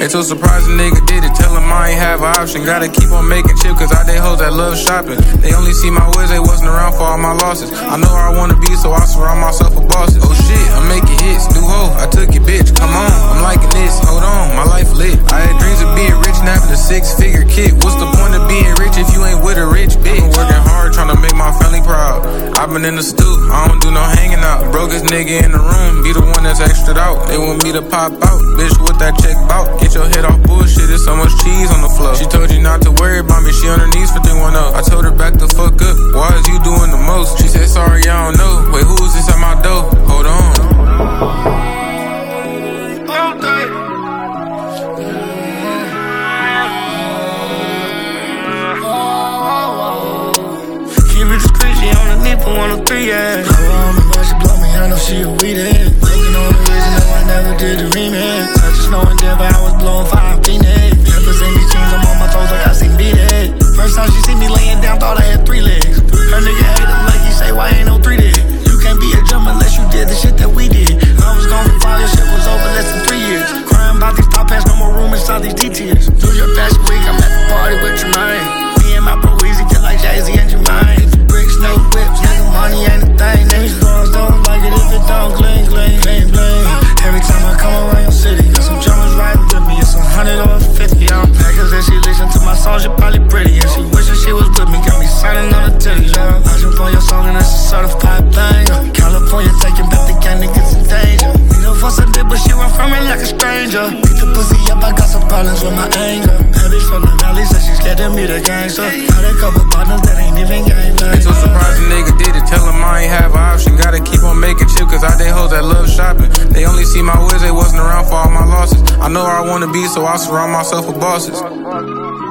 Ain't too surprised a nigga did it, tell him I ain't have an option. Gotta keep on making chip, cause I they hoes that love shopping. They only see my ways, they wasn't around for all my losses. I know where I wanna be, so I surround myself with bosses. Oh shit, I'm making hits, new hoe, I took it bitch, come on. I'm liking this, hold on, my life lit. I had dreams of being rich, now having a 6-figure kid. What's the point of being rich if you ain't with a rich bitch? I've been working hard, trying to make my family proud. I've been in the stoop, I don't do no hanging out. Brokest nigga in the room, be the one that's extra out. They want me to pop out, bitch, what that check bout? Get your head off bullshit, there's so much cheese on the floor. She told you not to worry about me, she on her knees for 310. I told her back the fuck up, why is you doing the most? She said sorry, I don't know, wait, who is this at my door? Hold on. Keep it discreet, she on the nipple 103, yeah. Blow on me, but she blow me, I know she a weed head. Broken on the reason, no, I never did the remix. I just know in Denver, I was blowing 5 peanuts. Represent these jeans, I'm on my toes like I seen beat it. First time she see me laying down, thought I had 3 legs. Her nigga hate him like he say, why ain't no 3 dead? You can't be a jump unless you did the shit that we did. I was gone for 5 years, shit was over less than 3 years. Crying about these top hats, no more room inside these DTs. New York Fashion Week, I'm at the party with Jermaine. Me and my bro Easy feel like Jay-Z and Jermaine. Bricks, no whips, nigga, money ain't a thing. These girls don't like it if it don't clean, clean, clean, clean. Every time I come around your city, got some drummers riding with me. It's 100 or 50. I'm packers and she listen to my song, she probably pretty. And she wishing she was with me, got me signing on the titties. Yeah, I jump on your song and it's a certified thing. California taking back the gang, niggas in danger. We don't fuss a dick, but she run from me like a stranger. Beat the pussy up, I got some problems with my anger. That bitch from the valley said she's scared to meet a gangster. Got a couple partners that ain't even gang bang. Ain't too surprised a nigga did it, tell him I ain't have an option. Gotta keep on making chip, cause I they hoes that love shopping. They only see my ways, they wasn't around for all my losses. I know where I wanna be, so I surround myself with bosses.